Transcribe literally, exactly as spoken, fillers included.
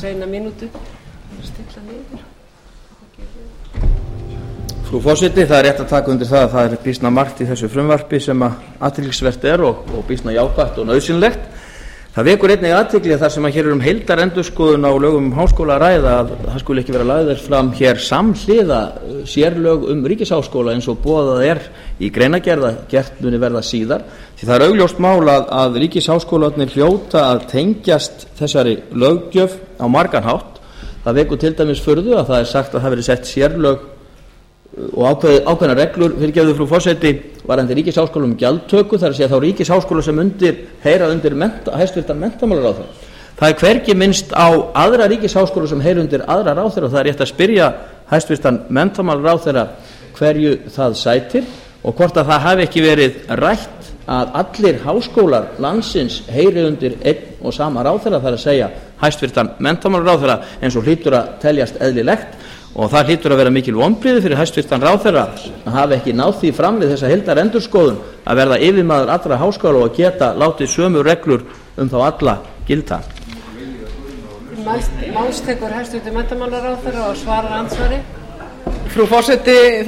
eina mínútu stilla niður. Frú forseti, það er rétt að taka undir það að það er býsna margt í þessu frumvarpi sem að athyglisvert er og, og býsna jákvætt og nauðsynlegt. Það vekur einnig athygli þar sem að hér er um heildarendurskoðun á lögum um háskóla að ræða að það skuli ekki vera lagðir fram hér samhliða sérlög um ríkisháskóla eins og boðað er í greinargerð að gert muni verða síðar. Því það er augljóst mál að, að ríkisháskólarnir hljóta að tengjast þessari löggjöf á margan hátt. Það vekur til dæmis furðu að það er sagt að það verið sett sérlög og ákveð, ákveðna reglur fyrirgefðu frú forseti varðandi ríkisháskóla um gjaldtöku, það er að segja þá ríkisháskóla sem undir heyra undir menta, hæstvirtan menntamálaráðherra. Það er hvergi minnst á aðra ríkisháskóla sem heyra undir aðra ráðherra og það er rétt að spyrja hæstvirtan menntamálaráðherra hverju það sætir og hvort að það hafi ekki verið rætt að allir háskólar landsins heyri undir einn og sama ráðherra, það er að segja hæstvirtan menntamálaráðherra eins og hlýtur að teljast eðlilegt. Og það hlýtur að vera mikil vonbrigði fyrir hæstvirtan ráðherra að hafa ekki náð því fram við þessa heildarendurskoðun að verða yfirmaður allra háskóla og geta látið sömu reglur um þá alla gilda. Máls tekur hæstvirtur menntamálaráðherra og svarar andsvari. Frú forseti,